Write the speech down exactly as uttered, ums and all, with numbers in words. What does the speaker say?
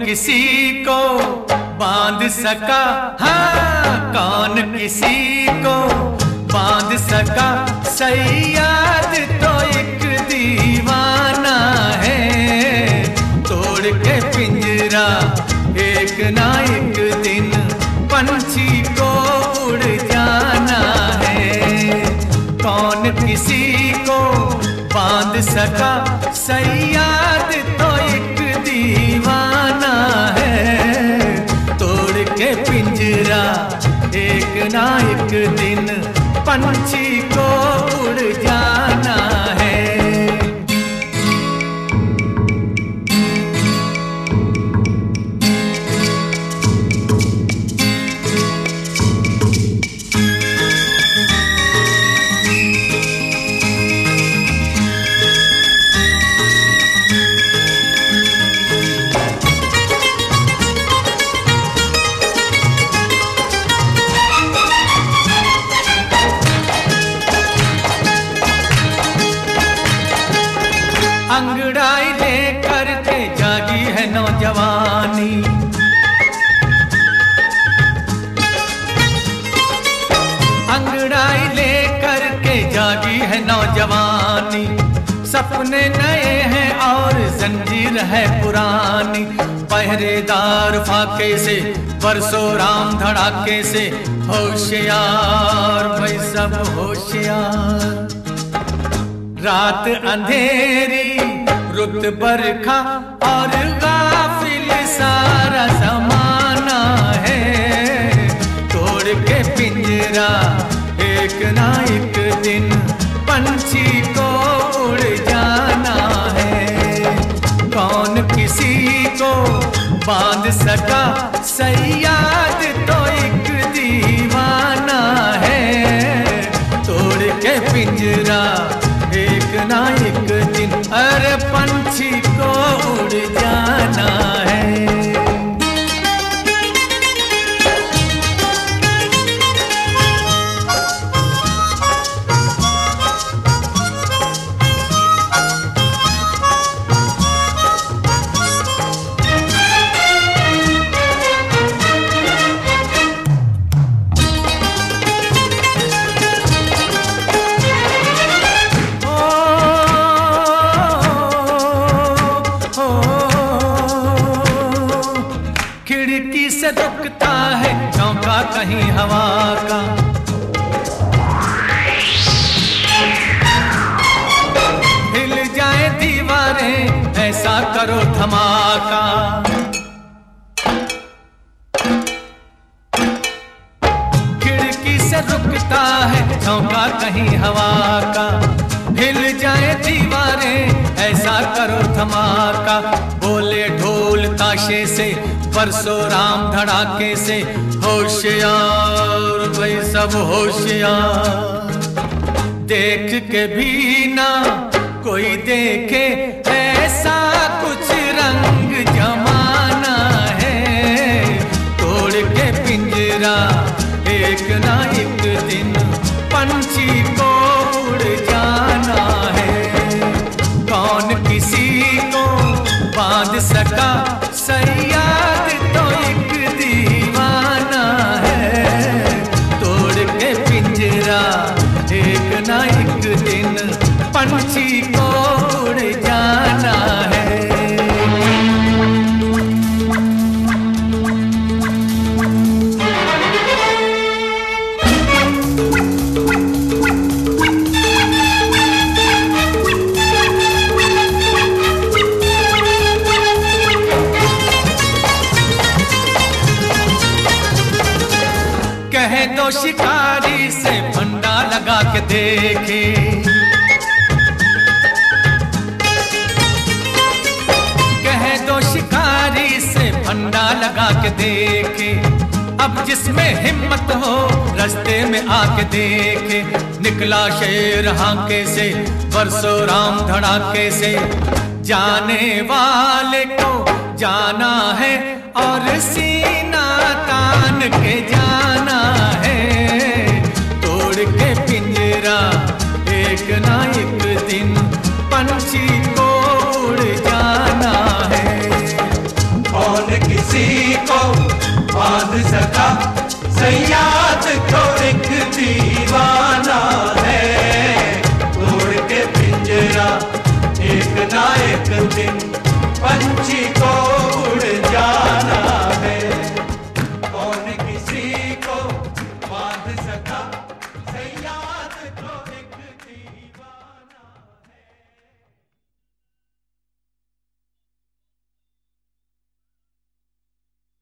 किसी को बांध सका, हाँ कौन किसी को बांध सका, सैयाद तो एक दीवाना है। तोड़ के पिंजरा एक ना एक दिन पंछी को उड़ जाना है। कौन किसी को बांध सका, सैयाद तो एक दीवाना है। तोड़ के पिंजरा एक ना एक दिन पंछी को उड़ जाना है। अंगड़ाई लेकर के जागी है नौजवानी, अंगड़ाई लेकर के जागी है नौजवानी। सपने नए हैं और जंजीर है पुरानी। पहरेदार फाके से बरसों राम धड़ाके से, होशियार भाई सब होशियार। रात अंधेरी रुत बरखा और गाफिल सारा जमाना है। तोड़ के पिंजरा एक ना एक दिन पंछी को उड़ जाना है। कौन किसी को बांध सका, सैयाद तो एक दीवाना है। तोड़ के पिंजरा एक ना एक दिन अरे पंछी को उड़ जाना है। खिड़की से रुकता है झोंका कहीं हवा का, हिल जाए दीवारें ऐसा करो धमाका। खिड़की से रुकता है झोंका कहीं हवा का, हिल जाए दीवारें ऐसा करो धमाका। बोले ढोल ताशे से बरसों राम धड़ाके से, होशियार भाई सब होशियार। देख के भी ना कोई देखे ऐसा कुछ रंग जमाना है। तोड़ के पिंजरा एक ना एक दिन पंछी को उड़ जाना है। कौन किसी को बांध सका, सैयाद तो एक दीवाना है। तोड़ के पिंजरा एक ना एक दिन पंछी को उड़ जाना है। कहे तो शिकारी से फंडा लगा के देखे, कहे तो शिकारी से फंडा लगा के देखे। अब जिसमें हिम्मत हो रास्ते में आके देखे। निकला शेर हांके से बरसों राम धड़ाके से, जाने वाले को जाना है और सीना तान के जाना है। तोड़ के पिंजरा एक ना एक दिन पंछी